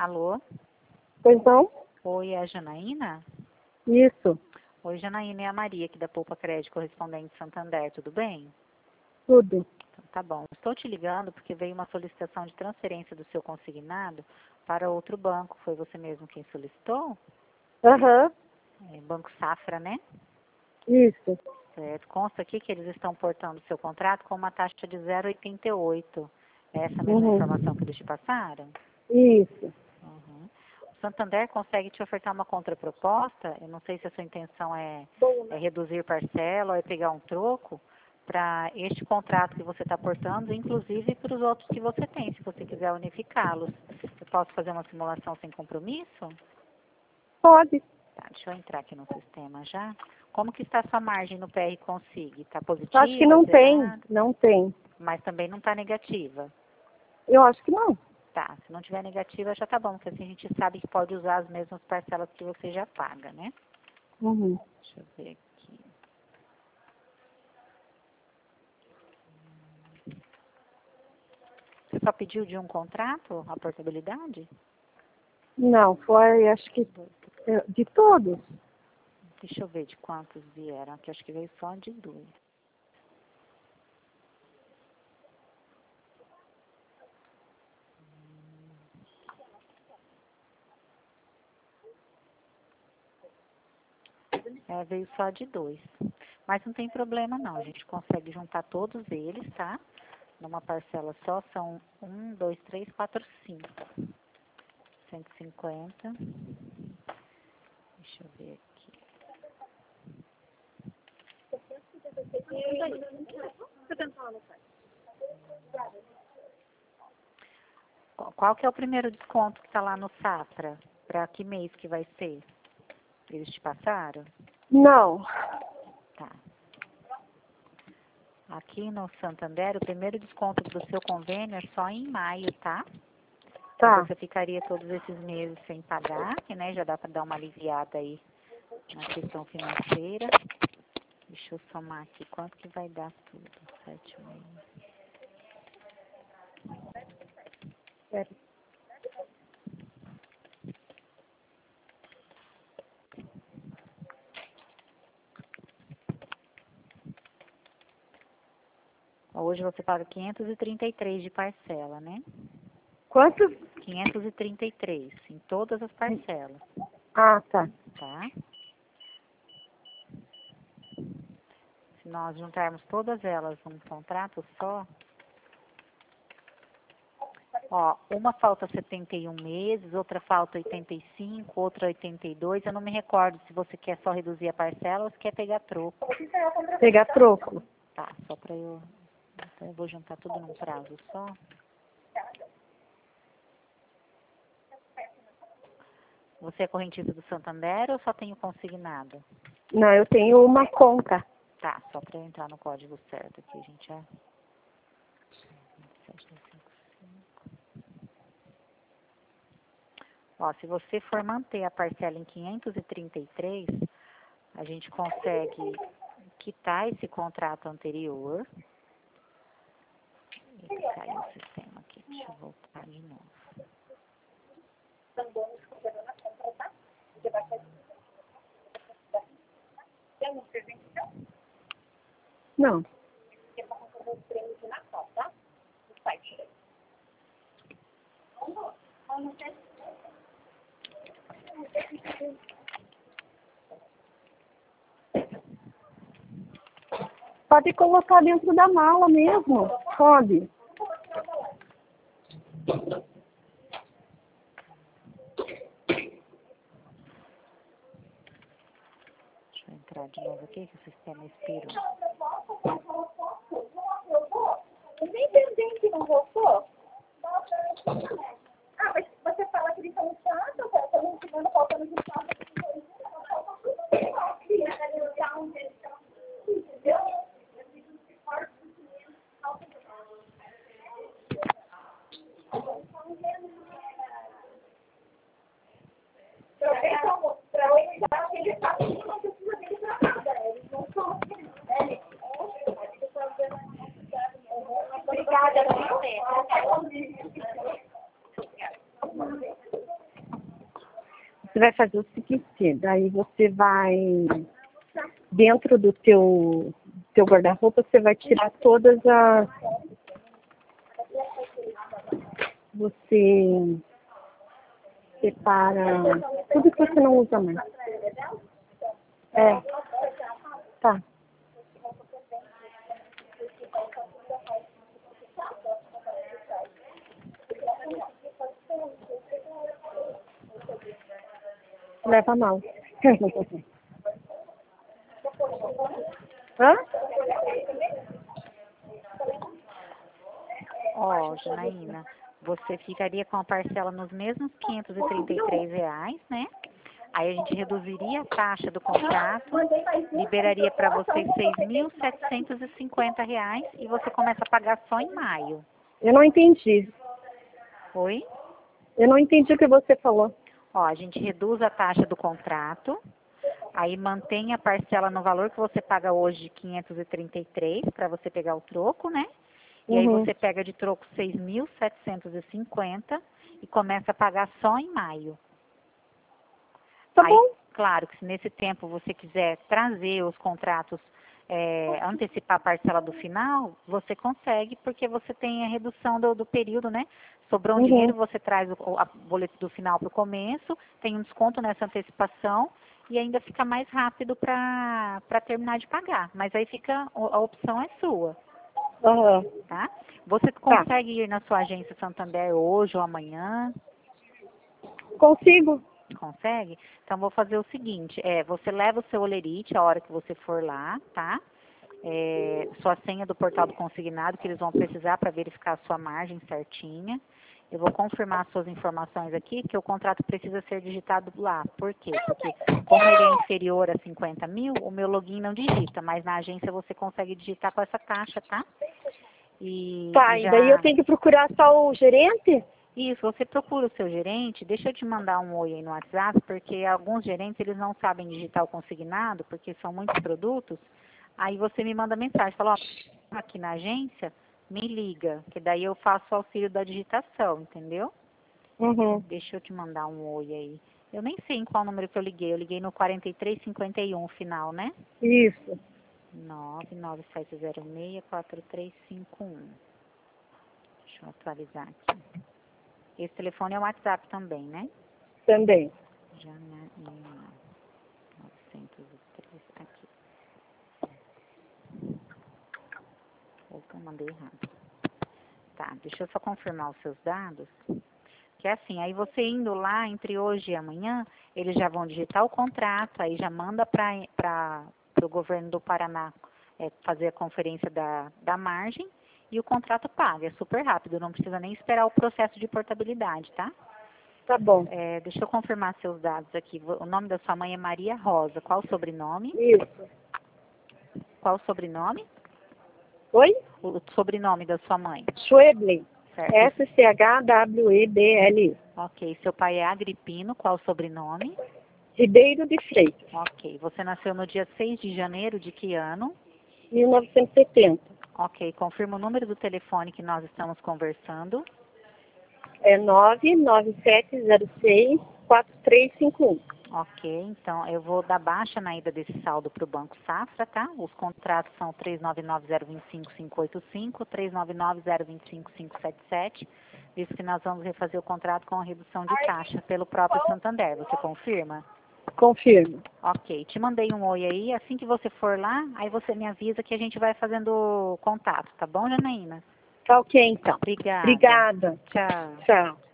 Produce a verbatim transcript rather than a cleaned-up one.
Alô? Pois não? Oi, é a Janaína? Isso, Oi, Janaína, é a Maria aqui da Poupa Crédito, correspondente de Santander, tudo bem? tudo. Então, tá bom. Estou te ligando porque veio uma solicitação de transferência do seu consignado para outro banco. Foi você mesmo quem solicitou? Aham, É, Banco Safra, né? isso. Certo. Consta aqui que eles estão portando seu contrato com uma taxa de zero vírgula oitenta e oito. É essa mesma Uhum. informação que eles te passaram? Isso. Uhum. O Santander consegue te ofertar uma contraproposta? Eu não sei se a sua intenção é, é reduzir parcela ou é pegar um troco para este contrato que você está portando, inclusive para os outros que você tem, se você quiser unificá-los. Eu posso fazer uma simulação sem compromisso? Pode. Tá, deixa eu entrar aqui no sistema já. Como que está a sua margem no P R Consig? Está Eu acho que positiva, não tem, zerada? não tem. Mas também não está negativa? Eu acho que não. Tá, se não tiver negativa já tá bom, porque assim a gente sabe que pode usar as mesmas parcelas que você já paga, né? Uhum. Deixa eu ver aqui. Você só pediu de um contrato a portabilidade? Não, foi, acho que é, de todos. Deixa eu ver de quantos vieram, que acho que veio só de dois. É, veio só de dois. Mas não tem problema não, a gente consegue juntar todos eles, tá? Numa parcela só, são um, dois, três, quatro, cinco. cento e cinquenta. Deixa eu ver aqui. Qual qual que é o primeiro desconto que está lá no Safra? Para que mês que vai ser? Eles te passaram? Não. Tá. Aqui no Santander, o primeiro desconto do seu convênio é só em maio, tá? Então Tá. você ficaria todos esses meses sem pagar, que né, já dá para dar uma aliviada aí na questão financeira. Deixa eu somar aqui, quanto que vai dar tudo? Sete meses. Pera. Hoje você paga quinhentos e trinta e três de parcela, né? Quanto? quinhentos e trinta e três em todas as parcelas, Ah, tá. tá? Se nós juntarmos todas elas num contrato só, ó, uma falta setenta e um meses, outra falta oitenta e cinco, outra oitenta e dois, eu não me recordo se você quer só reduzir a parcela ou se quer pegar troco. Pegar troco. Tá, só para eu, então eu vou juntar tudo num prazo só. Você é correntista do Santander ou só tem o consignado? Não, eu tenho uma conta. Tá, só para eu entrar no código certo aqui, a gente já... Ó, se você for manter a parcela em quinhentos e trinta e três, a gente consegue quitar esse contrato anterior. Eita, caiu o sistema aqui, deixa eu voltar de novo. Não. Pode colocar dentro da mala mesmo. Pode. Deixa eu entrar de novo aqui, que o sistema expirou. Eu nem entendi que não voltou. Ah, mas você fala que eles são chatos, falta no segundo, falta no segundo. Obrigada, Você vai fazer o seguinte, daí você vai, dentro do teu, teu guarda-roupa, você vai tirar todas as... Você separa tudo que você não usa mais. É. Tá. Leva mal. Hã? Ó, Janaína, você ficaria com a parcela nos mesmos quinhentos e trinta e três reais, né? Aí a gente reduziria a taxa do contrato, liberaria para você seis mil setecentos e cinquenta reais e você começa a pagar só em maio. Eu não entendi. Oi? Eu não entendi o que você falou. Ó, a gente reduz a taxa do contrato, aí mantém a parcela no valor que você paga hoje de quinhentos e trinta e três para você pegar o troco, né? E aí Uhum. você pega de troco seis mil setecentos e cinquenta e começa a pagar só em maio. Tá Aí, bom. claro que se nesse tempo você quiser trazer os contratos, é, antecipar a parcela do final, você consegue, porque você tem a redução do, do período, né? Sobrou um Uhum. dinheiro, você traz o a boleto do final para o começo, tem um desconto nessa antecipação e ainda fica mais rápido para terminar de pagar. Mas aí fica, a opção é sua, Aham. tá? Você Tá. consegue ir na sua agência Santander hoje ou amanhã? Consigo? Consegue? Então, vou fazer o seguinte, é, você leva o seu olerite a hora que você for lá, tá? É, sua senha do portal do consignado, que eles vão precisar para verificar a sua margem certinha. Eu vou confirmar as suas informações aqui, que o contrato precisa ser digitado lá. Por quê? Porque como ele é inferior a cinquenta mil, o meu login não digita, mas na agência você consegue digitar com essa taxa, tá? E, Tá, e e daí eu já... tenho que procurar só o gerente? Isso, você procura o seu gerente, deixa eu te mandar um oi aí no WhatsApp, porque alguns gerentes, eles não sabem digitar o consignado, porque são muitos produtos, aí você me manda mensagem, fala, ó, aqui na agência, me liga, que daí eu faço o auxílio da digitação, entendeu? Uhum. Deixa eu te mandar um oi aí. Eu nem sei em qual número que eu liguei, eu liguei no quarenta e três cinquenta e um final, né? Isso. nove nove sete zero seis quatro três cinco um. Deixa eu atualizar aqui. Esse telefone é o WhatsApp também, né? Também. Janaína novecentos e três, aqui. Opa, mandei errado. Tá, deixa eu só confirmar os seus dados. Que é assim, aí você indo lá entre hoje e amanhã, eles já vão digitar o contrato, aí já manda para o governo do Paraná é, fazer a conferência da, da margem e o contrato paga. É super rápido, não precisa nem esperar o processo de portabilidade, tá? Tá bom. É, deixa eu confirmar seus dados aqui. O nome da sua mãe é Maria Rosa. Qual o sobrenome? Isso. Qual o sobrenome? Oi? O sobrenome da sua mãe. Schweblin. Certo. S C H W E B L I. Ok. Seu pai é Agripino. Qual o sobrenome? Ribeiro de Freitas. Ok. Você nasceu no dia seis de janeiro de que ano? mil novecentos e setenta. Ok. Confirma o número do telefone que nós estamos conversando. É nove nove sete zero seis quatro três cinco um. Ok, então eu vou dar baixa na ida desse saldo para o Banco Safra, tá? Os contratos são três nove nove zero dois cinco cinco oito cinco, três nove nove zero dois cinco cinco sete sete, visto que nós vamos refazer o contrato com a redução de taxa pelo próprio Santander. Você confirma? Confirmo. Ok, te mandei um oi aí. Assim que você for lá, aí você me avisa que a gente vai fazendo contato, tá bom, Janaína? Tá ok, então. Obrigada. Obrigada. Tchau. Tchau.